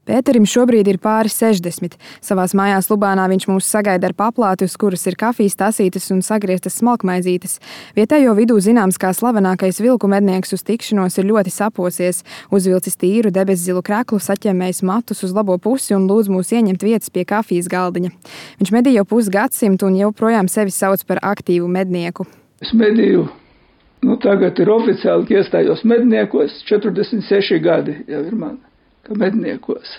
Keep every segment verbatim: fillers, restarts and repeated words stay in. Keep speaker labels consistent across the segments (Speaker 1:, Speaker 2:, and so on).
Speaker 1: Pēterim šobrīd ir pāri sešdesmit. Savās mājās Lubānā viņš mūs sagaida ar paplāti, uz kuras ir kafijas tasītes un sagrieztas smalkmaizītes. Vietējo vidū zināms, kā slavenākais vilku mednieks uz tikšanos ir ļoti saposies. Uzvilcis tīru debeszilu kreklu, saķemmējis matus uz labo pusi un lūdz mūs ieņemt vietas pie kafijas galdiņa. Viņš medī jau pusgadsimtu un joprojām sevi sauc par aktīvu mednieku.
Speaker 2: Es medīju, nu tagad ir oficiāli, ka iestājos medniekos, četrdesmit seši gadi jau ir man. Medniekos.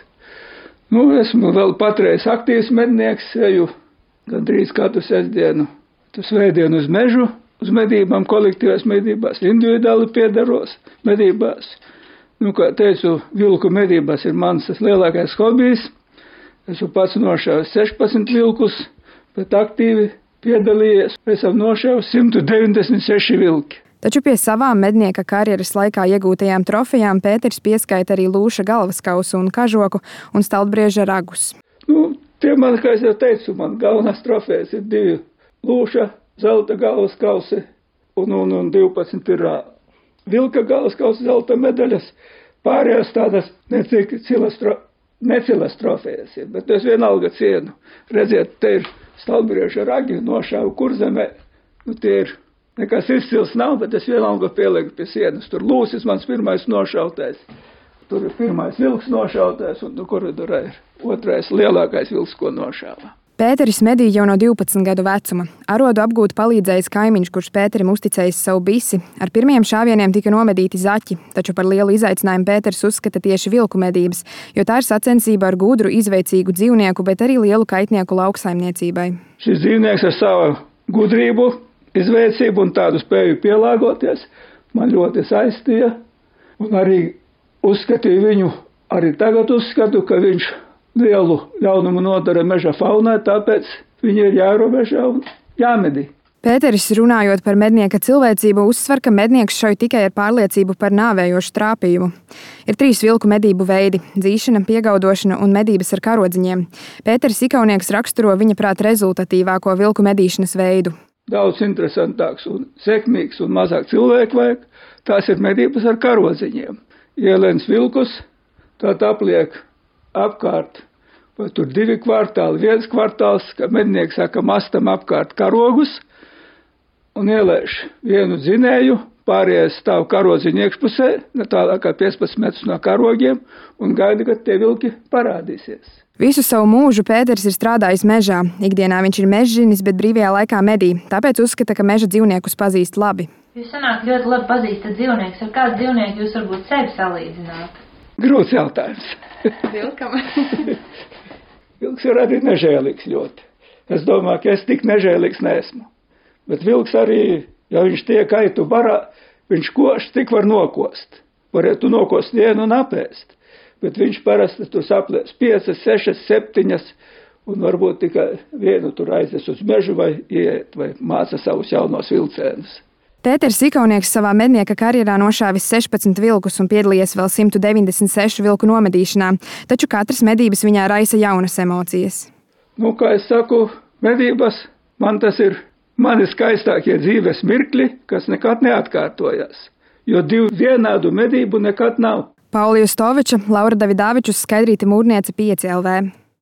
Speaker 2: Nu, esmu vēl patreiz aktīvs mednieks, eju gandrīz katru sestdienu, tu svētdienu uz mežu, uz medībām, kolektīvās medībās, individuāli piedaros medībās. Nu, kā teicu, vilku medībās ir mans tas lielākais hobijs. Esmu pats nošāvis sešpadsmit vilkus, bet aktīvi piedalījies. Esam nošāvis simt deviņdesmit seši vilki.
Speaker 1: Taču pie savām mednieka karjeras laikā iegūtajām trofejām Pēters pieskaita arī lūša galvaskausu un kažoku un staltbrieža ragus.
Speaker 2: Nu, tie man, kā es jau teicu, man galvenās trofejas ir divi lūša, zelta galvaskausi un, un, un divpadsmit ir vilka galvaskausa zelta medaļas. Pārējās tādas necik cilas, tro, necilas trofejas ir, bet es vienalga cienu. Redziet, te ir staltbrieža ragi, nošāvu kurzemē, nu tie ir. Nekas izcils nav, bet es vienalga pielieku pie sienas. Tur lūsis mans pirmais nošautais. Tur ir pirmais vilks nošautais, un tur koridorā ir otrais lielākais vilks, ko nošāva.
Speaker 1: Pēteris medīja jau no divpadsmit gadu vecuma. Arodu apgūt palīdzējis kaimiņš, kurš Pēterim uzticējis savu bisi. Ar pirmiem šāvieniem tika nomedīti zaķi, taču par lielu izaicinājumu Pēteris uzskata tieši vilku medības, jo tā ir sacensība ar gudru, izveicīgu dzīvnieku, bet arī lielu kaitnieku lauksaimniecībai.
Speaker 2: Šis dzīvnieks ar savu gudrību, izveicību un tādu spēju pielāgoties man ļoti saistīja, un arī uzskatīju viņu, arī tagad uzskatu, ka viņš lielu ļaunumu nodara meža faunai, tāpēc viņi ir jāierobežo un jāmedī.
Speaker 1: Pēteris, runājot par mednieka cilvēcību, uzsver, ka mednieks šauj tikai ar pārliecību par nāvējošu trāpījumu. Ir trīs vilku medību veidi – dzīšana, piegaudošana un medības ar karodziņiem. Pēteris Ikaunieks raksturo viņa prāt rezultatīvāko vilku medīšanas veidu.
Speaker 2: Daudz interesantāks un sekmīgs un mazāk cilvēku vajag. Tās ir medības ar karodziņiem. Ielēns vilkus, tad apliek apkārt, vai tur divi kvartāli, viens kvartāls, ka mednieks saka mastam apkārt karogus un ielēš vienu dzinēju, pārējais stāv karodziņu iekšpusē, ne tālāk kā piecpadsmit metrus no karogiem, un gaida, kad tie vilki parādīsies.
Speaker 1: Visu savu mūžu Pēters ir strādājis mežā. Ikdienā viņš ir mežžinis, bet brīvajā laikā medī. Tāpēc uzskata, ka meža dzīvniekus pazīst labi.
Speaker 3: Jūs sanāk ļoti labi pazīstat dzīvniekus. Ar kādu dzīvnieku jūs varbūt sevi salīdzināt?
Speaker 2: Grūts jautājums.
Speaker 3: Vilkam?
Speaker 2: Vilks ir arī nežēlīgs ļoti. Es domāju, ka es tik nežēlīgs neesmu. Bet vilks arī, ja viņš tiek aitu barā, viņš koš tik var nokost. Varētu nokost vienu un apēst. Bet viņš parasti tur saplēs piecas, sešas, septiņas, un varbūt tikai vienu tur aizies uz mežu vai ieiet, vai māca savus jaunos vilcēnus.
Speaker 1: Pēters Ikaunieks savā mednieka karjerā nošāvis sešpadsmit vilkus un piedalījies vēl simt deviņdesmit sešu vilku nomedīšanā, taču katras medības viņā raisa jaunas emocijas.
Speaker 2: Nu, kā es saku, medības, man tas ir mani skaistākie dzīves mirkļi, kas nekad neatkārtojas, jo divu vienādu medību nekad nav.
Speaker 1: Paula Justoviča, Laura Davidāvičus, Skaidrīte Mūrniece, pieci L V.